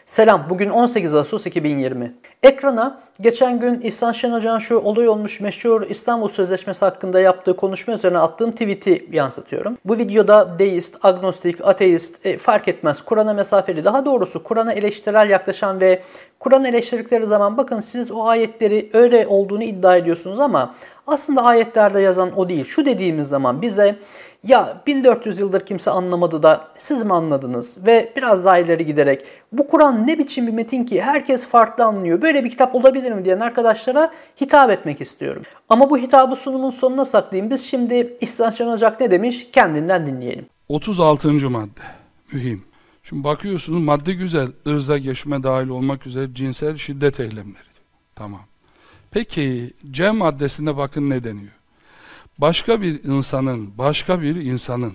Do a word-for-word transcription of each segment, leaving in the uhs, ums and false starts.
Selam, bugün on sekiz Ağustos iki bin yirmi. Ekrana geçen gün İhsan Şen Hoca'nın şu olay olmuş meşhur İstanbul Sözleşmesi hakkında yaptığı konuşma üzerine attığım tweet'i yansıtıyorum. Bu videoda deist, agnostik, ateist e, fark etmez, Kur'an'a mesafeli, daha doğrusu Kur'an'a eleştirel yaklaşan ve Kur'an'ı eleştirdikleri zaman bakın siz o ayetleri öyle olduğunu iddia ediyorsunuz ama aslında ayetlerde yazan o değil. Şu dediğimiz zaman bize ya bin dört yüz yıldır kimse anlamadı da siz mi anladınız? Ve biraz daha ileri giderek bu Kur'an ne biçim bir metin ki herkes farklı anlıyor. Böyle bir kitap olabilir mi diyen arkadaşlara hitap etmek istiyorum. Ama bu hitabı sunumun sonuna saklayayım. Biz şimdi İhsan Şen Hoca ne demiş kendinden dinleyelim. otuz altıncı madde. Mühim. Şimdi bakıyorsunuz madde güzel. Irza geçme dahil olmak üzere cinsel şiddet eylemleri. Tamam. Peki C maddesinde bakın ne deniyor? Başka bir insanın, başka bir insanın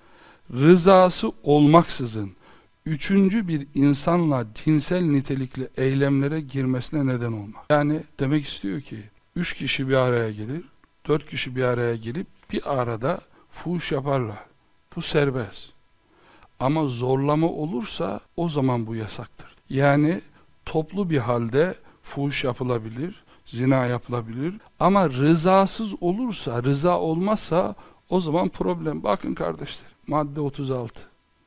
rızası olmaksızın üçüncü bir insanla cinsel nitelikli eylemlere girmesine neden olmak. Yani demek istiyor ki üç kişi bir araya gelir, dört kişi bir araya gelip bir arada fuhuş yaparlar. Bu serbest. Ama zorlama olursa o zaman bu yasaktır. Yani toplu bir halde fuhuş yapılabilir, zina yapılabilir ama rızasız olursa, rıza olmazsa o zaman problem. Bakın kardeşler, madde otuz altı.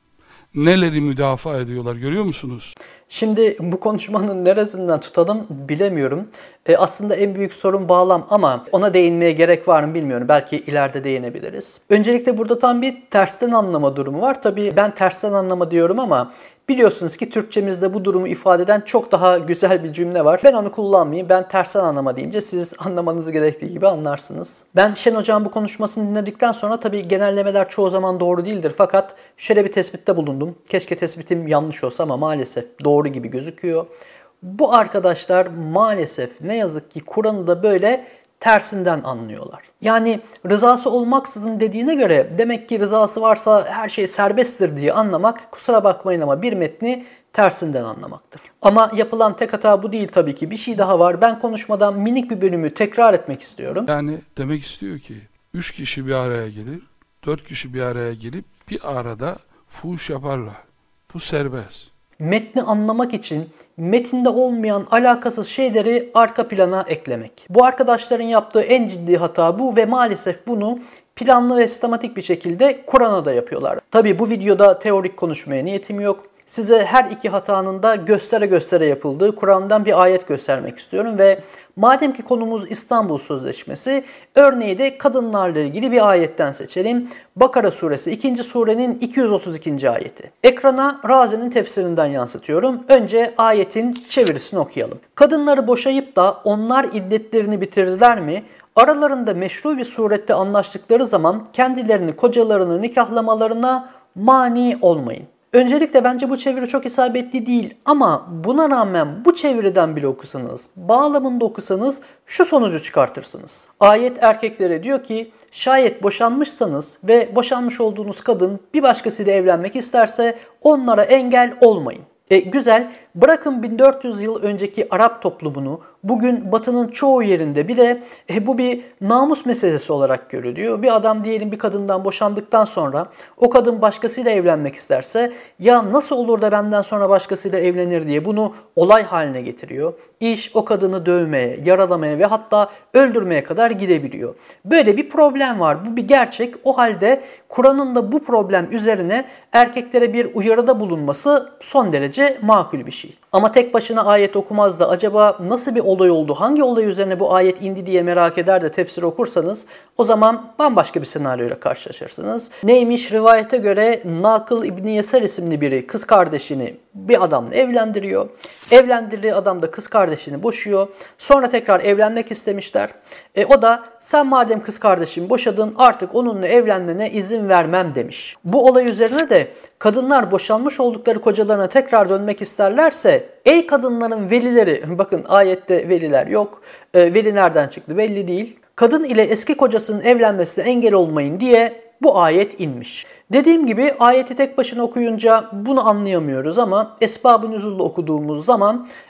Neleri müdafaa ediyorlar görüyor musunuz? Şimdi bu konuşmanın neresinden tutalım bilemiyorum. E aslında en büyük sorun bağlam ama ona değinmeye gerek var mı bilmiyorum. Belki ileride değinebiliriz. Öncelikle burada tam bir tersten anlama durumu var. Tabii ben tersten anlama diyorum ama biliyorsunuz ki Türkçemizde bu durumu ifade eden çok daha güzel bir cümle var. Ben onu kullanmayayım. Ben tersten anlama deyince siz anlamanız gerektiği gibi anlarsınız. Ben Şen Hoca'nın bu konuşmasını dinledikten sonra tabii genellemeler çoğu zaman doğru değildir. Fakat şöyle bir tespitte bulundum. Keşke tespitim yanlış olsa ama maalesef doğru gibi gözüküyor. Bu arkadaşlar maalesef ne yazık ki Kur'an'ı da böyle tersinden anlıyorlar. Yani rızası olmaksızın dediğine göre demek ki rızası varsa her şey serbesttir diye anlamak kusura bakmayın ama bir metni tersinden anlamaktır. Ama yapılan tek hata bu değil tabii ki. Bir şey daha var. Ben konuşmadan minik bir bölümü tekrar etmek istiyorum. Yani demek istiyor ki üç kişi bir araya gelir, dört kişi bir araya gelip bir arada fuhuş yaparlar. Bu serbest. Metni anlamak için metinde olmayan alakasız şeyleri arka plana eklemek. Bu arkadaşların yaptığı en ciddi hata bu ve maalesef bunu planlı ve sistematik bir şekilde Kur'an'a da yapıyorlar. Tabii bu videoda teorik konuşmaya niyetim yok. Size her iki hatanın da göstere göstere yapıldığı Kur'an'dan bir ayet göstermek istiyorum ve madem ki konumuz İstanbul Sözleşmesi, örneği de kadınlarla ilgili bir ayetten seçelim. Bakara suresi ikinci surenin iki yüz otuz ikinci ayeti. Ekrana Razi'nin tefsirinden yansıtıyorum. Önce ayetin çevirisini okuyalım. Kadınları boşayıp da onlar iddetlerini bitirdiler mi? Aralarında meşru bir surette anlaştıkları zaman kendilerini kocalarını nikahlamalarına mani olmayın. Öncelikle bence bu çeviri çok isabetli değil ama buna rağmen bu çeviriden bile okusanız, bağlamında okusanız şu sonucu çıkartırsınız. Ayet erkeklere diyor ki şayet boşanmışsanız ve boşanmış olduğunuz kadın bir başkasıyla evlenmek isterse onlara engel olmayın. E, güzel, bırakın bin dört yüz yıl önceki Arap toplumunu, bugün Batı'nın çoğu yerinde bile e, bu bir namus meselesi olarak görülüyor. Bir adam diyelim bir kadından boşandıktan sonra o kadın başkasıyla evlenmek isterse ya nasıl olur da benden sonra başkasıyla evlenir diye bunu olay haline getiriyor. İş o kadını dövmeye, yaralamaya ve hatta öldürmeye kadar gidebiliyor. Böyle bir problem var. Bu bir gerçek. O halde Kur'an'ın da bu problem üzerine erkeklere bir uyarıda bulunması son derece makul bir şey. Ama tek başına ayet okumaz da acaba nasıl bir olay oldu, hangi olay üzerine bu ayet indi diye merak eder de tefsir okursanız o zaman bambaşka bir senaryoyla karşılaşırsınız. Neymiş? Rivayete göre Nakıl İbni Yeser isimli biri kız kardeşini bir adamla evlendiriyor. Evlendirdiği adam da kız kardeşini boşuyor. Sonra tekrar evlenmek istemişler. E, o da sen madem kız kardeşimi boşadın artık onunla evlenmene izin vermem demiş. Bu olay üzerine de kadınlar boşanmış oldukları kocalarına tekrar dönmek isterlerse ey kadınların velileri, bakın ayette veliler yok. E, veli nereden çıktı belli değil. Kadın ile eski kocasının evlenmesine engel olmayın diye bu ayet inmiş. Dediğim gibi ayeti tek başına okuyunca bunu anlayamıyoruz ama esbab-ı nüzul'la okuduğumuz zaman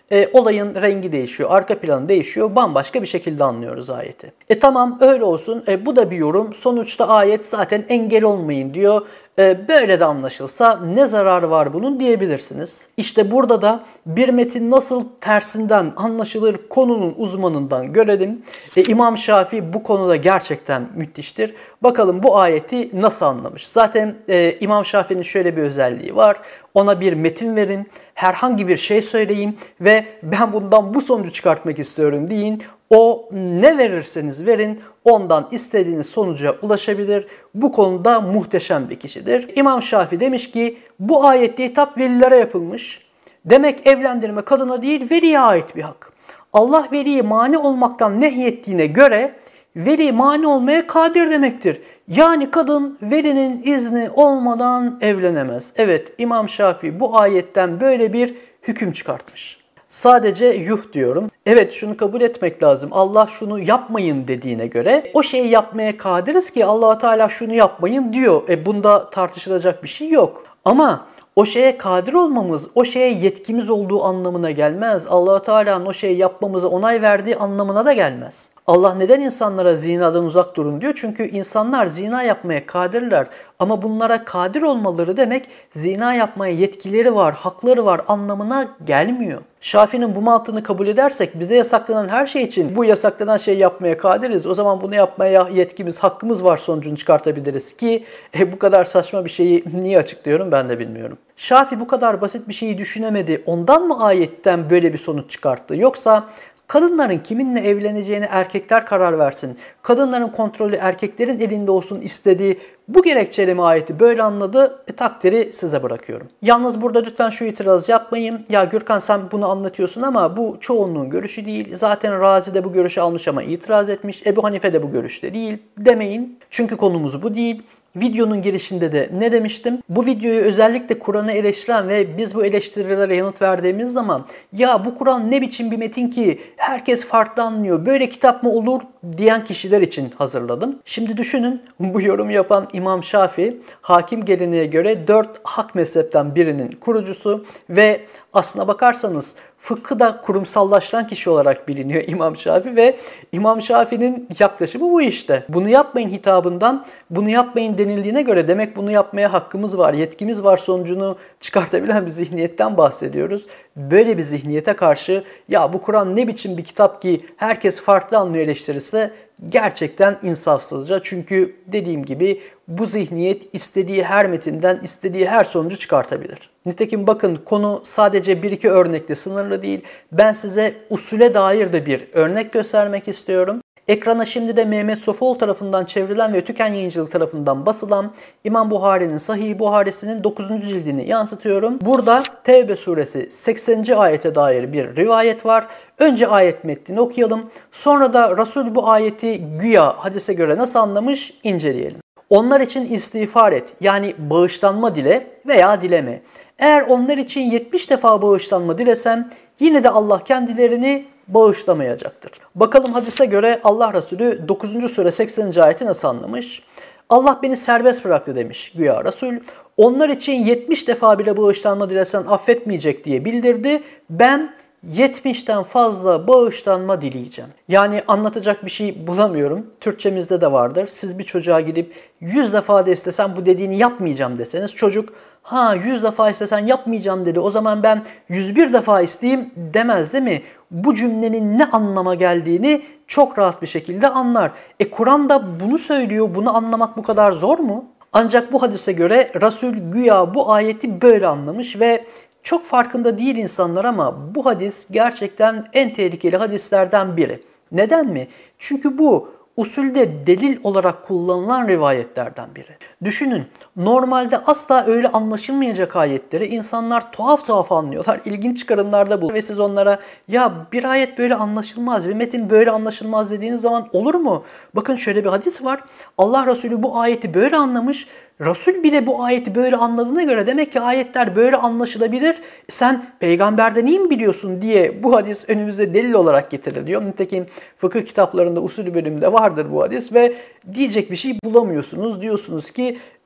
e, olayın rengi değişiyor, arka planı değişiyor, bambaşka bir şekilde anlıyoruz ayeti. E tamam öyle olsun, e, bu da bir yorum. Sonuçta ayet zaten engel olmayın diyor. E, böyle de anlaşılsa ne zararı var bunun diyebilirsiniz. İşte burada da bir metin nasıl tersinden anlaşılır konunun uzmanından görelim. E, İmam Şafii bu konuda gerçekten müthiştir. Bakalım bu ayeti nasıl anlamış? Zaten e, İmam Şafii'nin şöyle bir özelliği var. Ona bir metin verin, herhangi bir şey söyleyin ve ben bundan bu sonucu çıkartmak istiyorum deyin. O ne verirseniz verin ondan istediğiniz sonuca ulaşabilir. Bu konuda muhteşem bir kişidir. İmam Şafii demiş ki bu ayette hitap velilere yapılmış. Demek evlendirme kadına değil veliye ait bir hak. Allah veliyi mani olmaktan nehyettiğine göre veli mani olmaya kadir demektir. Yani kadın velinin izni olmadan evlenemez. Evet İmam Şafii bu ayetten böyle bir hüküm çıkartmış. Sadece yuh diyorum. Evet şunu kabul etmek lazım. Allah şunu yapmayın dediğine göre o şeyi yapmaya kadiriz ki Allah Teala şunu yapmayın diyor. E bunda tartışılacak bir şey yok. Ama o şeye kadir olmamız, o şeye yetkimiz olduğu anlamına gelmez. Allah Teala'nın o şeyi yapmamıza onay verdiği anlamına da gelmez. Allah neden insanlara zinadan uzak durun diyor? Çünkü insanlar zina yapmaya kadirler. Ama bunlara kadir olmaları demek zina yapmaya yetkileri var, hakları var anlamına gelmiyor. Şafii'nin bu mantığını kabul edersek bize yasaklanan her şey için bu yasaklanan şeyi yapmaya kadiriz. O zaman bunu yapmaya yetkimiz, hakkımız var sonucunu çıkartabiliriz ki e, bu kadar saçma bir şeyi niye açıklıyorum ben de bilmiyorum. Şafii bu kadar basit bir şeyi düşünemedi. Ondan mı ayetten böyle bir sonuç çıkarttı? Yoksa kadınların kiminle evleneceğine erkekler karar versin, kadınların kontrolü erkeklerin elinde olsun istediği bu gerekçeyle mi ayeti böyle anladı? E, takdiri size bırakıyorum. Yalnız burada lütfen şu itiraz yapmayın. Ya Gürkan sen bunu anlatıyorsun ama bu çoğunluğun görüşü değil. Zaten Razi de bu görüşü almış ama itiraz etmiş. Ebu Hanife de bu görüşte değil demeyin. Çünkü konumuz bu değil. Videonun girişinde de ne demiştim? Bu videoyu özellikle Kur'an'ı eleştiren ve biz bu eleştirilere yanıt verdiğimiz zaman ya bu Kur'an ne biçim bir metin ki herkes farklı anlıyor, böyle kitap mı olur diyen kişiler için hazırladım. Şimdi düşünün bu yorumu yapan İmam Şafii hakim geleneğe göre dört hak mezhepten birinin kurucusu ve aslına bakarsanız fıkhı kurumsallaştıran kişi olarak biliniyor İmam Şafii ve İmam Şafii'nin yaklaşımı bu işte. Bunu yapmayın hitabından, bunu yapmayın denildiğine göre demek bunu yapmaya hakkımız var, yetkimiz var sonucunu çıkartabilen bir zihniyetten bahsediyoruz. Böyle bir zihniyete karşı ya bu Kur'an ne biçim bir kitap ki herkes farklı anlıyor eleştirirse gerçekten insafsızca. Çünkü dediğim gibi bu zihniyet istediği her metinden istediği her sonucu çıkartabilir. Nitekim bakın konu sadece bir iki örnekle sınırlı değil. Ben size usule dair de bir örnek göstermek istiyorum. Ekrana şimdi de Mehmet Sofuoğlu tarafından çevrilen ve Tüken Yayıncılık tarafından basılan İmam Buhari'nin Sahih Buhari'sinin dokuzuncu cildini yansıtıyorum. Burada Tevbe suresi sekseninci ayete dair bir rivayet var. Önce ayet metnini okuyalım. Sonra da Resul bu ayeti güya hadise göre nasıl anlamış inceleyelim. Onlar için istiğfar et yani bağışlanma dile veya dileme. Eğer onlar için yetmiş defa bağışlanma dilesem yine de Allah kendilerini bağışlamayacaktır. Bakalım hadise göre Allah Resulü dokuzuncu sure sekseninci ayeti nasıl anlamış? Allah beni serbest bıraktı demiş güya Resul. Onlar için yetmiş defa bile bağışlanma dilesen affetmeyecek diye bildirdi. Ben yetmişten fazla bağışlanma dileyeceğim. Yani anlatacak bir şey bulamıyorum. Türkçemizde de vardır. Siz bir çocuğa gidip yüz defa da istesen bu dediğini yapmayacağım deseniz çocuk ha yüz defa istesen yapmayacağım dedi. O zaman ben yüz bir defa isteyeyim demez değil mi? Bu cümlenin ne anlama geldiğini çok rahat bir şekilde anlar. E Kur'an da bunu söylüyor. Bunu anlamak bu kadar zor mu? Ancak bu hadise göre Resul güya bu ayeti böyle anlamış ve çok farkında değil insanlar ama bu hadis gerçekten en tehlikeli hadislerden biri. Neden mi? Çünkü bu usulde delil olarak kullanılan rivayetlerden biri. Düşünün, normalde asla öyle anlaşılmayacak ayetleri insanlar tuhaf tuhaf anlıyorlar. İlginç çıkarımlarda bu. Ve siz onlara ya bir ayet böyle anlaşılmaz, bir metin böyle anlaşılmaz dediğiniz zaman olur mu? Bakın şöyle bir hadis var. Allah Resulü bu ayeti böyle anlamış. Resul bile bu ayeti böyle anladığına göre demek ki ayetler böyle anlaşılabilir. Sen peygamberden iyi mi biliyorsun diye bu hadis önümüze delil olarak getiriliyor. Nitekim fıkıh kitaplarında usulü bölümünde vardır bu hadis ve diyecek bir şey bulamıyorsunuz. Diyorsunuz ki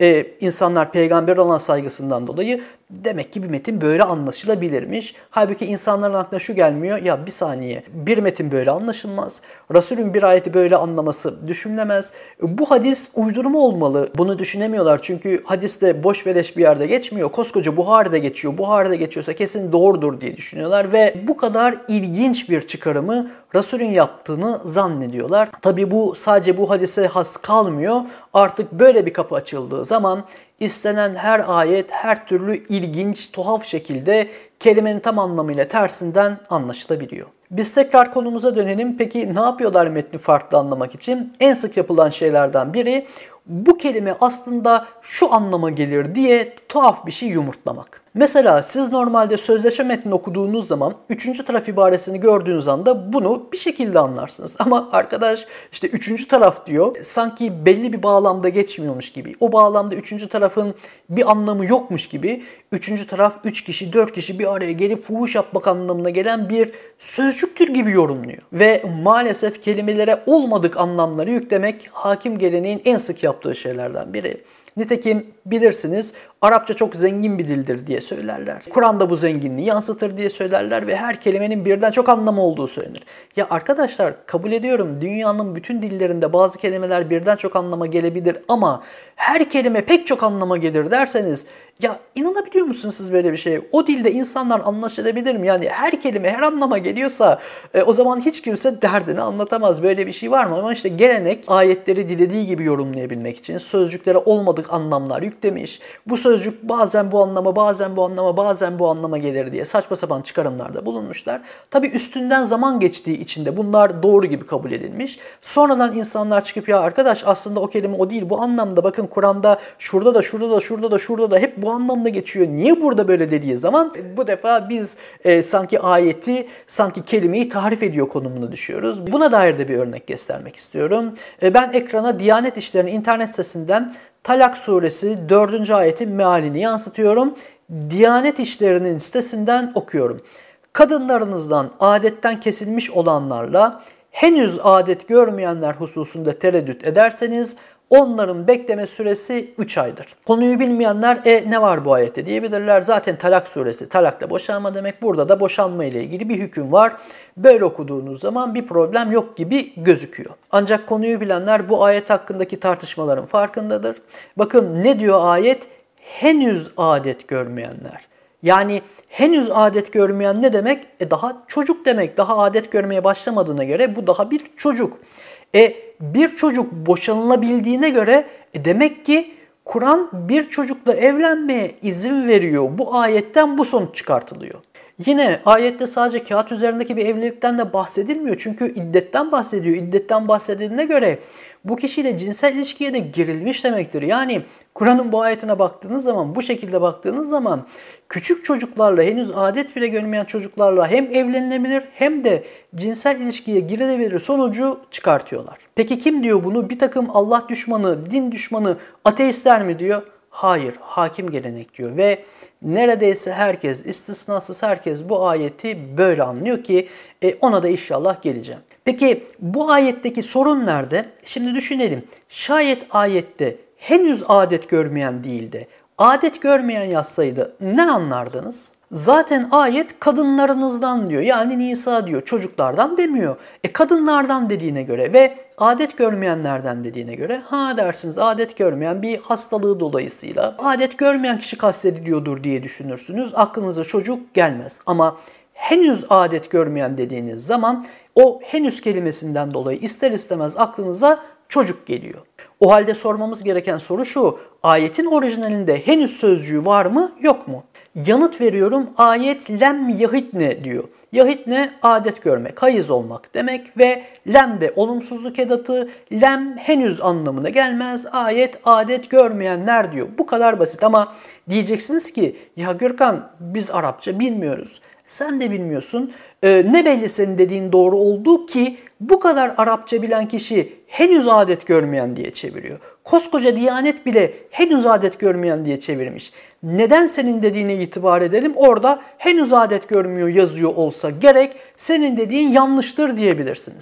e, insanlar peygamber olan saygısından dolayı demek ki bir metin böyle anlaşılabilirmiş. Halbuki insanların aklına şu gelmiyor. Ya bir saniye, bir metin böyle anlaşılmaz. Resulün bir ayeti böyle anlaması düşünülemez. Bu hadis uydurma olmalı. Bunu düşünemiyorlar çünkü hadis de boş beleş bir yerde geçmiyor. Koskoca Buhari'de geçiyor. Buhari'de geçiyorsa kesin doğrudur diye düşünüyorlar ve bu kadar ilginç bir çıkarımı Resulün yaptığını zannediyorlar. Tabi bu sadece bu hadise has kalmıyor. Artık böyle bir kapı açıldığı zaman istenen her ayet her türlü ilginç, tuhaf şekilde kelimenin tam anlamıyla tersinden anlaşılabiliyor. Biz tekrar konumuza dönelim. Peki ne yapıyorlar metni farklı anlamak için? En sık yapılan şeylerden biri bu kelime aslında şu anlama gelir diye tuhaf bir şey yumurtlamak. Mesela siz normalde sözleşme metnini okuduğunuz zaman üçüncü taraf ibaresini gördüğünüz anda bunu bir şekilde anlarsınız. Ama arkadaş işte üçüncü taraf diyor, sanki belli bir bağlamda geçmiyormuş gibi. O bağlamda üçüncü tarafın bir anlamı yokmuş gibi. Üçüncü taraf üç kişi, dört kişi bir araya gelip fuhuş yapmak anlamına gelen bir sözcüktür gibi yorumluyor. Ve maalesef kelimelere olmadık anlamları yüklemek hakim geleneğin en sık yaptığı şeylerden biri. Nitekim bilirsiniz Arapça çok zengin bir dildir diye söylerler. Kur'an'da bu zenginliği yansıtır diye söylerler ve her kelimenin birden çok anlamı olduğu söylenir. Ya arkadaşlar kabul ediyorum dünyanın bütün dillerinde bazı kelimeler birden çok anlama gelebilir ama her kelime pek çok anlama gelir derseniz ya inanabiliyor musunuz siz böyle bir şeye? O dilde insanlar anlaşılabilir mi? Yani her kelime her anlama geliyorsa e, o zaman hiç kimse derdini anlatamaz. Böyle bir şey var mı? Ama işte gelenek ayetleri dilediği gibi yorumlayabilmek için sözcüklere olmadık anlamlar yüklemiş. Bu sözcük bazen bu anlama, bazen bu anlama, bazen bu anlama gelir diye saçma sapan çıkarımlarda bulunmuşlar. Tabii üstünden zaman geçtiği için de bunlar doğru gibi kabul edilmiş. Sonradan insanlar çıkıp ya arkadaş aslında o kelime o değil bu anlamda bakın Kur'an'da şurada da şurada da şurada da şurada da hep bu anlamda geçiyor. Niye burada böyle dediği zaman bu defa biz e, sanki ayeti, sanki kelimeyi tarif ediyor konumuna düşüyoruz. Buna dair de bir örnek göstermek istiyorum. E, ben ekrana Diyanet İşleri'nin internet sitesinden Talak suresi dördüncü ayetin mealini yansıtıyorum. Diyanet İşleri'nin sitesinden okuyorum. Kadınlarınızdan adetten kesilmiş olanlarla henüz adet görmeyenler hususunda tereddüt ederseniz onların bekleme süresi üç aydır. Konuyu bilmeyenler e ne var bu ayette diyebilirler. Zaten Talak suresi, talakla boşanma demek. Burada da boşanma ile ilgili bir hüküm var. Böyle okuduğunuz zaman bir problem yok gibi gözüküyor. Ancak konuyu bilenler bu ayet hakkındaki tartışmaların farkındadır. Bakın ne diyor ayet? Henüz adet görmeyenler. Yani henüz adet görmeyen ne demek? E daha çocuk demek. Daha adet görmeye başlamadığına göre bu daha bir çocuk. E bir çocuk boşanılabildiğine göre e demek ki Kur'an bir çocukla evlenmeye izin veriyor. Bu ayetten bu sonuç çıkartılıyor. Yine ayette sadece kağıt üzerindeki bir evlilikten de bahsedilmiyor. Çünkü iddetten bahsediyor. İddetten bahsedildiğine göre bu kişiyle cinsel ilişkiye de girilmiş demektir. Yani Kur'an'ın bu ayetine baktığınız zaman, bu şekilde baktığınız zaman küçük çocuklarla, henüz adet bile görmeyen çocuklarla hem evlenilebilir hem de cinsel ilişkiye girilebilir sonucu çıkartıyorlar. Peki kim diyor bunu? Bir takım Allah düşmanı, din düşmanı, ateistler mi diyor? Hayır, hakim gelenek diyor ve neredeyse herkes, istisnasız herkes bu ayeti böyle anlıyor ki e, ona da inşallah geleceğim. Peki bu ayetteki sorun nerede? Şimdi düşünelim. Şayet ayette henüz adet görmeyen değil de adet görmeyen yazsaydı ne anlardınız? Zaten ayet kadınlarınızdan diyor. Yani Nisa diyor. Çocuklardan demiyor. E kadınlardan dediğine göre ve adet görmeyenlerden dediğine göre ha dersiniz adet görmeyen bir hastalığı dolayısıyla adet görmeyen kişi kastediliyordur diye düşünürsünüz. Aklınıza çocuk gelmez. Ama henüz adet görmeyen dediğiniz zaman o henüz kelimesinden dolayı ister istemez aklınıza çocuk geliyor. O halde sormamız gereken soru şu. Ayetin orijinalinde henüz sözcüğü var mı yok mu? Yanıt veriyorum. Ayet lem yahitne diyor. Yahitne adet görmek, hayız olmak demek ve lem de olumsuzluk edatı, lem henüz anlamına gelmez. Ayet adet görmeyenler diyor. Bu kadar basit ama diyeceksiniz ki ya Gürkan biz Arapça bilmiyoruz. Sen de bilmiyorsun. Ee, ne belli senin dediğin doğru olduğu ki bu kadar Arapça bilen kişi henüz adet görmeyen diye çeviriyor. Koskoca Diyanet bile henüz adet görmeyen diye çevirmiş. Neden senin dediğine itibar edelim? Orada henüz adet görmüyor yazıyor olsa gerek senin dediğin yanlıştır diyebilirsiniz.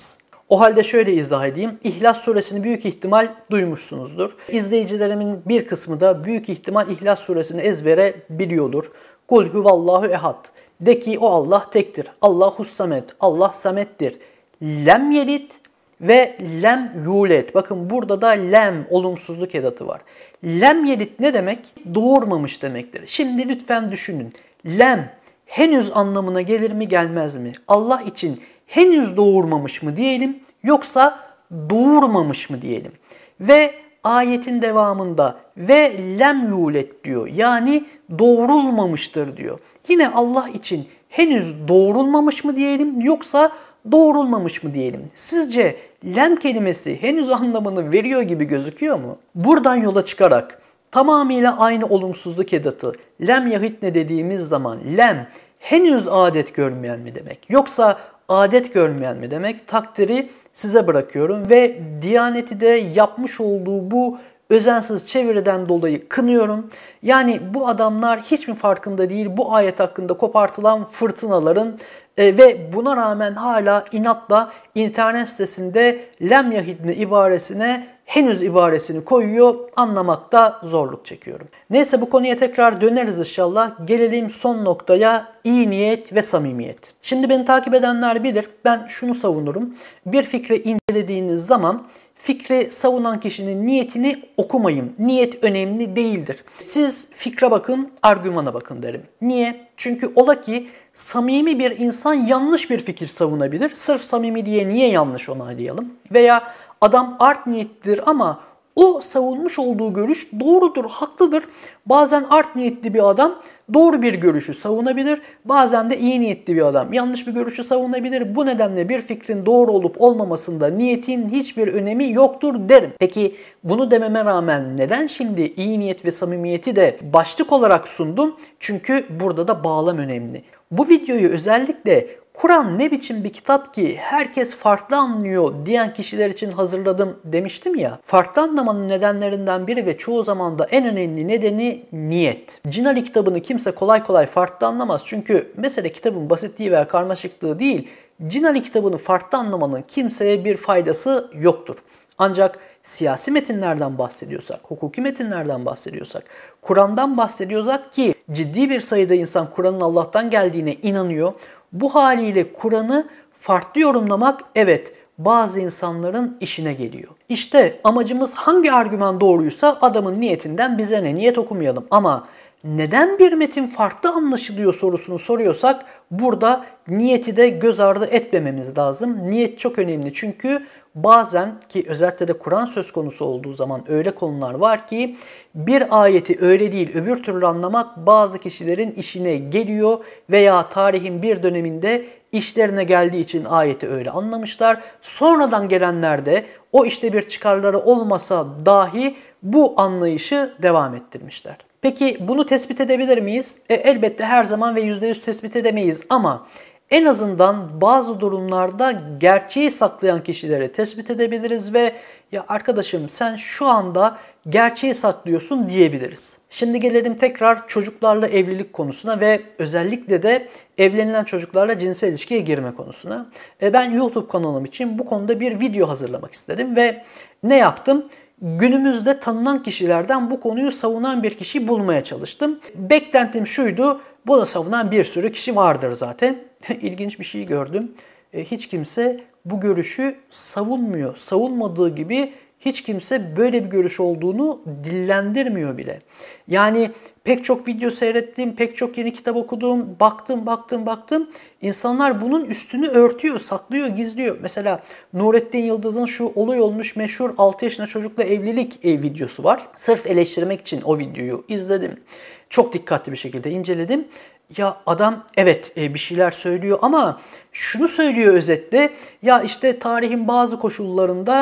O halde şöyle izah edeyim. İhlas suresini büyük ihtimal duymuşsunuzdur. İzleyicilerimin bir kısmı da büyük ihtimal İhlas suresini ezbere biliyordur. Kul huvallahu ehad. De ki o Allah tektir. Allahus samet. Allah samettir. Lem yelit ve lem yulet. Bakın burada da lem olumsuzluk edatı var. Lem yelit ne demek? Doğurmamış demektir. Şimdi lütfen düşünün. Lem henüz anlamına gelir mi gelmez mi? Allah için henüz doğurmamış mı diyelim yoksa doğurmamış mı diyelim? Ve ayetin devamında ve lem yulet diyor. Yani doğurulmamıştır diyor. Yine Allah için henüz doğurulmamış mı diyelim yoksa doğurulmamış mı diyelim? Sizce lem kelimesi henüz anlamını veriyor gibi gözüküyor mu? Buradan yola çıkarak tamamıyla aynı olumsuzluk edatı lem yahitne dediğimiz zaman lem henüz adet görmeyen mi demek? Yoksa adet görmeyen mi demek? Takdiri size bırakıyorum ve Diyaneti de yapmış olduğu bu özensiz çeviriden dolayı kınıyorum. Yani bu adamlar hiç mi farkında değil bu ayet hakkında kopartılan fırtınaların e, ve buna rağmen hala inatla internet sitesinde lem yahidne ibaresine henüz ibaresini koyuyor, anlamakta zorluk çekiyorum. Neyse bu konuya tekrar döneriz inşallah. Gelelim son noktaya, iyi niyet ve samimiyet. Şimdi beni takip edenler bilir, ben şunu savunurum. Bir fikri incelediğiniz zaman fikri savunan kişinin niyetini okumayın. Niyet önemli değildir. Siz fikre bakın, argümana bakın derim. Niye? Çünkü ola ki samimi bir insan yanlış bir fikir savunabilir. Sırf samimi diye niye yanlış onaylayalım? Veya adam art niyetlidir ama o savunmuş olduğu görüş doğrudur, haklıdır. Bazen art niyetli bir adam doğru bir görüşü savunabilir. Bazen de iyi niyetli bir adam yanlış bir görüşü savunabilir. Bu nedenle bir fikrin doğru olup olmamasında niyetin hiçbir önemi yoktur derim. Peki bunu dememe rağmen neden şimdi iyi niyet ve samimiyeti de başlık olarak sundum? Çünkü burada da bağlam önemli. Bu videoyu özellikle Kur'an ne biçim bir kitap ki herkes farklı anlıyor diyen kişiler için hazırladım demiştim ya. Farklı anlamanın nedenlerinden biri ve çoğu zaman da en önemli nedeni niyet. Cinali kitabını kimse kolay kolay farklı anlamaz. Çünkü mesele kitabın basitliği veya karmaşıklığı değil. Cinali kitabını farklı anlamanın kimseye bir faydası yoktur. Ancak siyasi metinlerden bahsediyorsak, hukuki metinlerden bahsediyorsak, Kur'an'dan bahsediyorsak ki ciddi bir sayıda insan Kur'an'ın Allah'tan geldiğine inanıyor. Bu haliyle Kur'an'ı farklı yorumlamak evet bazı insanların işine geliyor. İşte amacımız hangi argüman doğruysa adamın niyetinden bize ne, niyet okumayalım. Ama neden bir metin farklı anlaşılıyor sorusunu soruyorsak burada niyeti de göz ardı etmememiz lazım. Niyet çok önemli çünkü bazen ki özellikle de Kur'an söz konusu olduğu zaman öyle konular var ki bir ayeti öyle değil öbür türlü anlamak bazı kişilerin işine geliyor veya tarihin bir döneminde işlerine geldiği için ayeti öyle anlamışlar. Sonradan gelenler de o işte bir çıkarları olmasa dahi bu anlayışı devam ettirmişler. Peki bunu tespit edebilir miyiz? E, elbette her zaman ve yüzde yüz tespit edemeyiz ama en azından bazı durumlarda gerçeği saklayan kişileri tespit edebiliriz ve ya arkadaşım sen şu anda gerçeği saklıyorsun diyebiliriz. Şimdi gelelim tekrar çocuklarla evlilik konusuna ve özellikle de evlenilen çocuklarla cinsel ilişkiye girme konusuna. E ben YouTube kanalım için bu konuda bir video hazırlamak istedim ve ne yaptım? Günümüzde tanınan kişilerden bu konuyu savunan bir kişi bulmaya çalıştım. Beklentim şuydu, bunu savunan bir sürü kişi vardır zaten. İlginç bir şey gördüm. Hiç kimse bu görüşü savunmuyor. Savunmadığı gibi hiç kimse böyle bir görüş olduğunu dillendirmiyor bile. Yani pek çok video seyrettim, pek çok yeni kitap okudum, baktım, baktım, baktım. İnsanlar bunun üstünü örtüyor, saklıyor, gizliyor. Mesela Nurettin Yıldız'ın şu olay olmuş meşhur altı yaşında çocukla evlilik videosu var. Sırf eleştirmek için o videoyu izledim. Çok dikkatli bir şekilde inceledim. Ya adam evet bir şeyler söylüyor ama şunu söylüyor özetle. Ya işte tarihin bazı koşullarında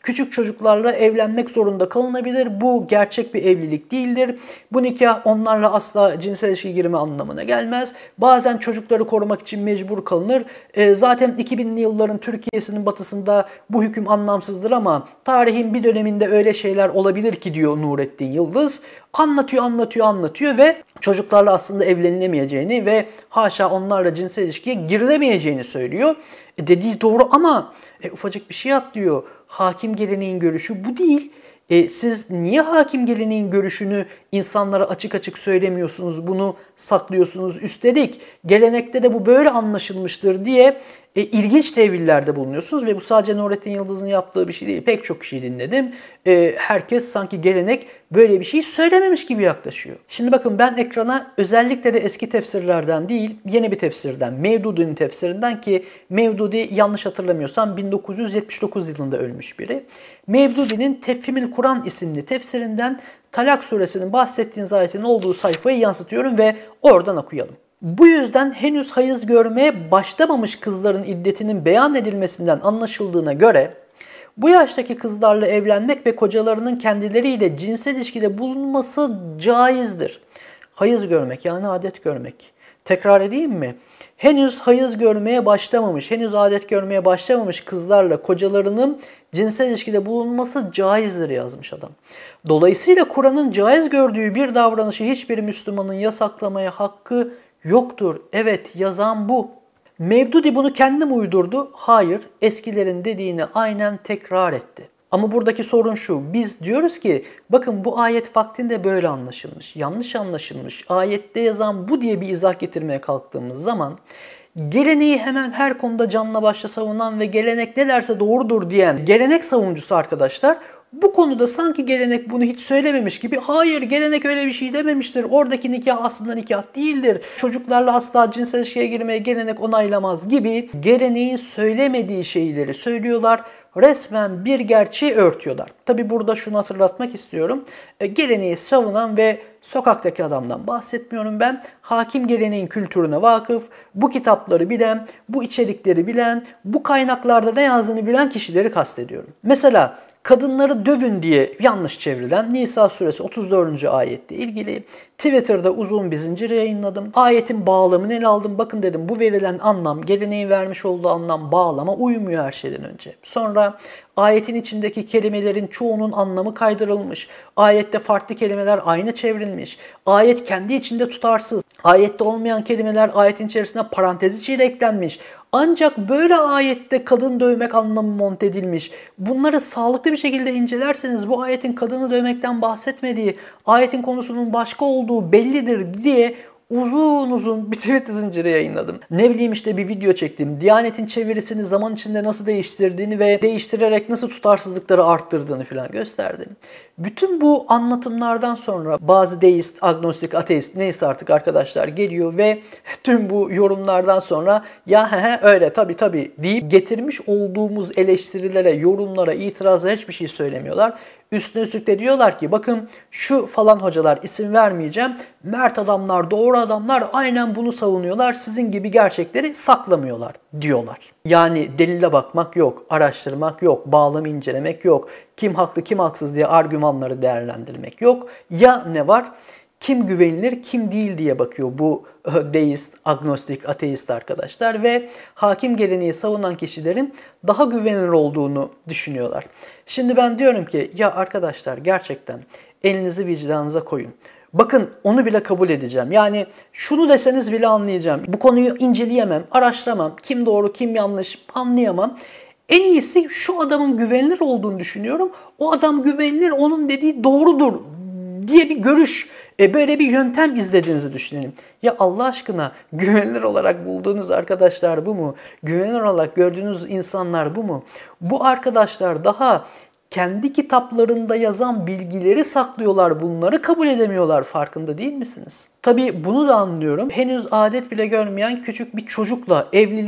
Küçük çocuklarla evlenmek zorunda kalınabilir. Bu gerçek bir evlilik değildir. Bu nikah onlarla asla cinsel ilişki girme anlamına gelmez. Bazen çocukları korumak için mecbur kalınır. E, zaten iki binli yılların Türkiye'sinin batısında bu hüküm anlamsızdır ama tarihin bir döneminde öyle şeyler olabilir ki diyor Nurettin Yıldız. Anlatıyor, anlatıyor, anlatıyor ve çocuklarla aslında evlenilemeyeceğini ve haşa onlarla cinsel ilişkiye girilemeyeceğini söylüyor. E dediği doğru ama e, ufacık bir şey atlıyor. Hakim geleneğin görüşü bu değil. E, siz niye hakim geleneğin görüşünü insanlara açık açık söylemiyorsunuz, bunu saklıyorsunuz? Üstelik gelenekte de bu böyle anlaşılmıştır diye e, ilginç tevillerde bulunuyorsunuz ve bu sadece Nurettin Yıldız'ın yaptığı bir şey değil. Pek çok kişi dinledim. E, herkes sanki gelenek böyle bir şey söylememiş gibi yaklaşıyor. Şimdi bakın ben ekrana özellikle de eski tefsirlerden değil, yeni bir tefsirden, Mevdudi'nin tefsirinden ki Mevdudi yanlış hatırlamıyorsam bin dokuz yüz yetmiş dokuz yılında ölmüş biri. Mevdudi'nin Tefhimül Kur'an isimli tefsirinden Talak suresinin bahsettiğiniz ayetin olduğu sayfayı yansıtıyorum ve oradan okuyalım. Bu yüzden henüz hayız görmeye başlamamış kızların iddetinin beyan edilmesinden anlaşıldığına göre bu yaştaki kızlarla evlenmek ve kocalarının kendileriyle cinsel ilişkide bulunması caizdir. Hayız görmek yani adet görmek. Tekrar edeyim mi? Henüz hayız görmeye başlamamış, henüz adet görmeye başlamamış kızlarla kocalarının cinsel ilişkide bulunması caizdir yazmış adam. Dolayısıyla Kur'an'ın caiz gördüğü bir davranışı hiçbir Müslümanın yasaklamaya hakkı yoktur. Evet, yazan bu. Mevdudi bunu kendi mi uydurdu? Hayır, eskilerin dediğini aynen tekrar etti. Ama buradaki sorun şu, biz diyoruz ki bakın bu ayet vaktinde böyle anlaşılmış, yanlış anlaşılmış, ayette yazan bu diye bir izah getirmeye kalktığımız zaman geleneği hemen her konuda canla başla savunan ve gelenek ne derse doğrudur diyen gelenek savunucusu arkadaşlar bu konuda sanki gelenek bunu hiç söylememiş gibi hayır gelenek öyle bir şey dememiştir. Oradaki nikah aslında nikah değildir. Çocuklarla asla cinsel ilişkiye girmeye gelenek onaylamaz gibi geleneğin söylemediği şeyleri söylüyorlar. Resmen bir gerçeği örtüyorlar. Tabi burada şunu hatırlatmak istiyorum. E, geleneği savunan ve sokaktaki adamdan bahsetmiyorum ben. Hakim geleneğin kültürüne vakıf, bu kitapları bilen, bu içerikleri bilen, bu kaynaklarda ne yazdığını bilen kişileri kastediyorum. Mesela kadınları dövün diye yanlış çevrilen Nisa suresi otuz dördüncü ayette ilgili Twitter'da uzun bir zincir yayınladım. Ayetin bağlamını ele aldım. Bakın dedim bu verilen anlam, geleneğin vermiş olduğu anlam bağlama uymuyor her şeyden önce. Sonra ayetin içindeki kelimelerin çoğunun anlamı kaydırılmış. Ayette farklı kelimeler aynı çevrilmiş. Ayet kendi içinde tutarsız. Ayette olmayan kelimeler ayetin içerisine parantez içiyle eklenmiş. Ancak böyle ayette kadın dövmek anlamı monte edilmiş. Bunları sağlıklı bir şekilde incelerseniz bu ayetin kadını dövmekten bahsetmediği, ayetin konusunun başka olduğu bellidir diye uzun uzun bir tweet zinciri yayınladım. Ne bileyim işte bir video çektim. Diyanet'in çevirisini zaman içinde nasıl değiştirdiğini ve değiştirerek nasıl tutarsızlıkları arttırdığını falan gösterdim. Bütün bu anlatımlardan sonra bazı deist, agnostik, ateist neyse artık arkadaşlar geliyor ve tüm bu yorumlardan sonra ya he he öyle tabii tabii deyip getirmiş olduğumuz eleştirilere, yorumlara, itirazlara hiçbir şey söylemiyorlar. Üstüne üstlük de diyorlar ki bakın şu falan hocalar isim vermeyeceğim. Mert adamlar, doğru adamlar aynen bunu savunuyorlar. Sizin gibi gerçekleri saklamıyorlar diyorlar. Yani delile bakmak yok, araştırmak yok, bağlamı incelemek yok. Kim haklı kim haksız diye argümanları değerlendirmek yok. Ya ne var? Kim güvenilir, kim değil diye bakıyor bu deist, agnostik, ateist arkadaşlar ve hakim geleneği savunan kişilerin daha güvenilir olduğunu düşünüyorlar. Şimdi ben diyorum ki ya arkadaşlar gerçekten elinizi vicdanınıza koyun. Bakın onu bile kabul edeceğim. Yani şunu deseniz bile anlayacağım. Bu konuyu inceleyemem, araştıramam. Kim doğru, kim yanlış anlayamam. En iyisi şu adamın güvenilir olduğunu düşünüyorum. O adam güvenilir, onun dediği doğrudur diye bir görüş, böyle bir yöntem izlediğinizi düşünelim. Ya Allah aşkına güvenilir olarak bulduğunuz arkadaşlar bu mu? Güvenilir olarak gördüğünüz insanlar bu mu? Bu arkadaşlar daha kendi kitaplarında yazan bilgileri saklıyorlar, bunları kabul edemiyorlar, farkında değil misiniz? Tabii bunu da anlıyorum. Henüz adet bile görmeyen küçük bir çocukla evliliği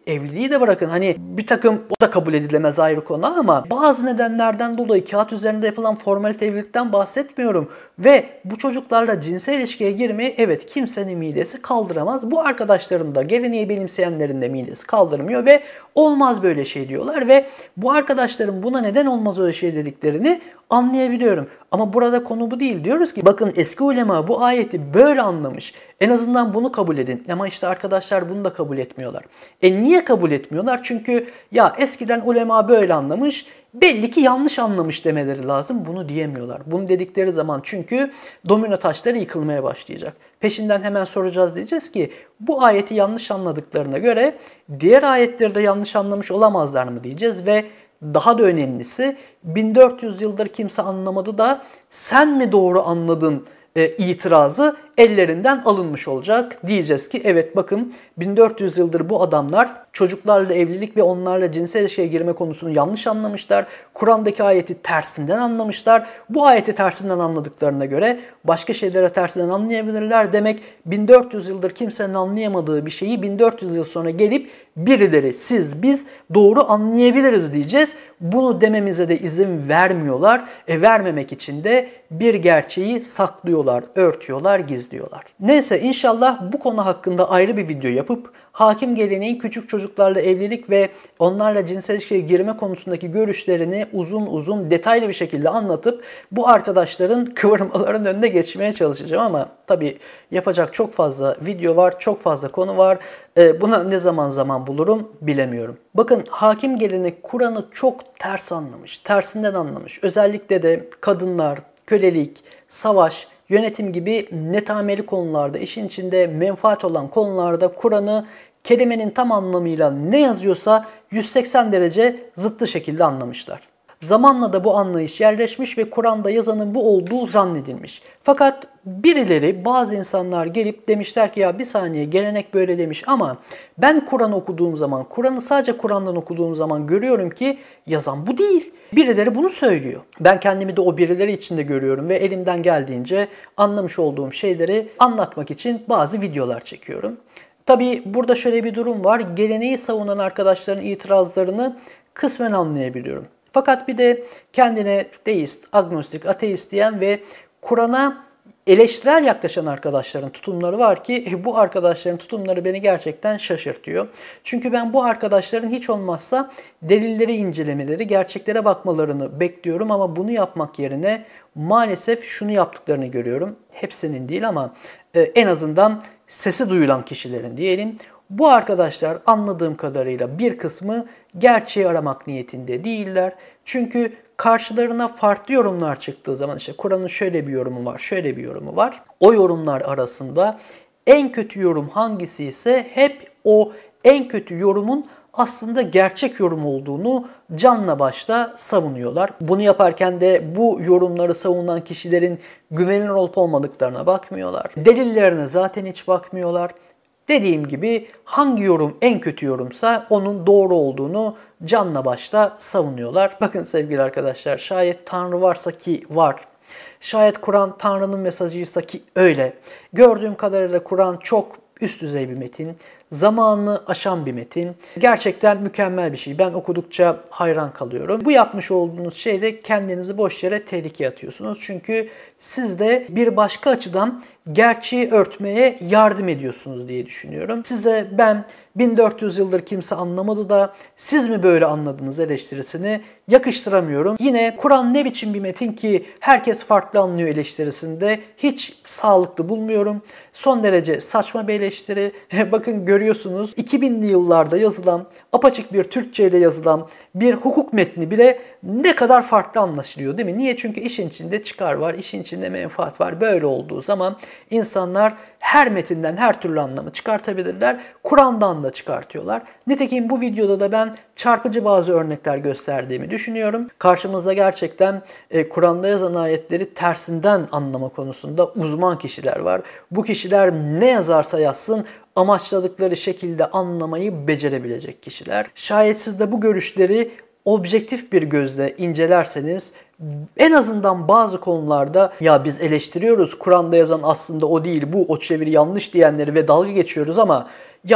evliliği de bırakın. Hani bir takım, o da kabul edilemez ayrı konu ama bazı nedenlerden dolayı kağıt üzerinde yapılan formalite evlilikten bahsetmiyorum. Ve bu çocuklarla cinsel ilişkiye girmeyi evet kimsenin midesi kaldıramaz. Bu arkadaşların da geleneği benimseyenlerin de midesi kaldırmıyor ve olmaz böyle şey diyorlar ve bu arkadaşların buna neden olmaz öyle şey dediklerini anlayabiliyorum. Ama burada konu bu değil. Diyoruz ki bakın eski ulema bu ayeti böyle anlamış. En azından bunu kabul edin. Ama işte arkadaşlar bunu da kabul etmiyorlar. E niye kabul etmiyorlar? Çünkü ya eskiden ulema böyle anlamış, belli ki yanlış anlamış demeleri lazım. Bunu diyemiyorlar. Bunu dedikleri zaman çünkü domino taşları yıkılmaya başlayacak. Peşinden hemen soracağız, diyeceğiz ki bu ayeti yanlış anladıklarına göre diğer ayetleri de yanlış anlamış olamazlar mı diyeceğiz ve daha da önemlisi bin dört yüz yıldır kimse anlamadı da sen mi doğru anladın e, itirazı ellerinden alınmış olacak. Diyeceğiz ki evet bakın bin dört yüz yıldır bu adamlar çocuklarla evlilik ve onlarla cinsel ilişkiye girme konusunu yanlış anlamışlar. Kur'an'daki ayeti tersinden anlamışlar. Bu ayeti tersinden anladıklarına göre başka şeylere tersinden anlayabilirler. Demek bin dört yüz yıldır kimsenin anlayamadığı bir şeyi bin dört yüz yıl sonra gelip birileri siz biz doğru anlayabiliriz diyeceğiz. Bunu dememize de izin vermiyorlar. E vermemek için de bir gerçeği saklıyorlar, örtüyorlar, gizliyorlar. Neyse inşallah bu konu hakkında ayrı bir video yapıp hakim geleneğin küçük çocuklarla evlilik ve onlarla cinsel ilişkiye girme konusundaki görüşlerini uzun uzun detaylı bir şekilde anlatıp bu arkadaşların kıvırmaların önüne geçmeye çalışacağım ama tabii yapacak çok fazla video var, çok fazla konu var. Ee, buna ne zaman zaman bulurum bilemiyorum. Bakın hakim gelenek Kur'an'ı çok ters anlamış, tersinden anlamış. Özellikle de kadınlar, kölelik, savaş, yönetim gibi netameli konularda, işin içinde menfaat olan konularda Kur'an'ı kelimenin tam anlamıyla ne yazıyorsa yüz seksen derece zıttı şekilde anlamışlar. Zamanla da bu anlayış yerleşmiş ve Kur'an'da yazanın bu olduğu zannedilmiş. Fakat birileri, bazı insanlar gelip demişler ki ya bir saniye gelenek böyle demiş ama ben Kur'an okuduğum zaman, Kur'an'ı sadece Kur'an'dan okuduğum zaman görüyorum ki yazan bu değil. Birileri bunu söylüyor. Ben kendimi de o birileri içinde görüyorum ve elimden geldiğince anlamış olduğum şeyleri anlatmak için bazı videolar çekiyorum. Tabii burada şöyle bir durum var. Geleneği savunan arkadaşların itirazlarını kısmen anlayabiliyorum. Fakat bir de kendine deist, agnostik, ateist diyen ve Kur'an'a eleştirel yaklaşan arkadaşların tutumları var ki bu arkadaşların tutumları beni gerçekten şaşırtıyor. Çünkü ben bu arkadaşların hiç olmazsa delilleri incelemeleri, gerçeklere bakmalarını bekliyorum ama bunu yapmak yerine maalesef şunu yaptıklarını görüyorum. Hepsinin değil ama en azından sesi duyulan kişilerin diyelim. Bu arkadaşlar anladığım kadarıyla bir kısmı gerçeği aramak niyetinde değiller. Çünkü karşılarına farklı yorumlar çıktığı zaman işte Kur'an'ın şöyle bir yorumu var, şöyle bir yorumu var. O yorumlar arasında en kötü yorum hangisi ise hep o en kötü yorumun aslında gerçek yorum olduğunu canla başla savunuyorlar. Bunu yaparken de bu yorumları savunan kişilerin güvenilir olup olmadıklarına bakmıyorlar. Delillerine zaten hiç bakmıyorlar. Dediğim gibi hangi yorum en kötü yorumsa onun doğru olduğunu canla başla savunuyorlar. Bakın sevgili arkadaşlar, şayet Tanrı varsa ki var. Şayet Kur'an Tanrı'nın mesajıysa ki öyle. Gördüğüm kadarıyla Kur'an çok üst düzey bir metin. Zamanını aşan bir metin. Gerçekten mükemmel bir şey. Ben okudukça hayran kalıyorum. Bu yapmış olduğunuz şeyde kendinizi boş yere tehlikeye atıyorsunuz. Çünkü siz de bir başka açıdan gerçeği örtmeye yardım ediyorsunuz diye düşünüyorum. Size ben bin dört yüz yıldır kimse anlamadı da siz mi böyle anladınız eleştirisini yakıştıramıyorum. Yine Kur'an ne biçim bir metin ki herkes farklı anlıyor eleştirisinde hiç sağlıklı bulmuyorum. Son derece saçma bir eleştiri. Bakın görüyorsunuz iki binli yıllarda yazılan, apaçık bir Türkçe ile yazılan bir hukuk metni bile ne kadar farklı anlaşılıyor değil mi? Niye? Çünkü işin içinde çıkar var, işin içinde menfaat var. Böyle olduğu zaman insanlar her metinden her türlü anlamı çıkartabilirler. Kur'an'dan da çıkartıyorlar. Nitekim bu videoda da ben çarpıcı bazı örnekler gösterdiğimi düşünüyorum. Karşımızda gerçekten e, Kur'an'da yazan ayetleri tersinden anlama konusunda uzman kişiler var. Bu kişiler ne yazarsa yazsın amaçladıkları şekilde anlamayı becerebilecek kişiler. Şayet siz de bu görüşleri objektif bir gözle incelerseniz en azından bazı konularda ya biz eleştiriyoruz Kur'an'da yazan aslında o değil bu o çeviri yanlış diyenleri ve dalga geçiyoruz ama ya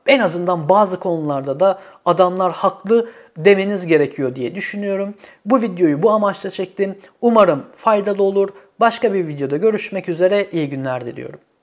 en azından bazı konularda da adamlar haklı demeniz gerekiyor diye düşünüyorum. Bu videoyu bu amaçla çektim. Umarım faydalı olur. Başka bir videoda görüşmek üzere. İyi günler diliyorum.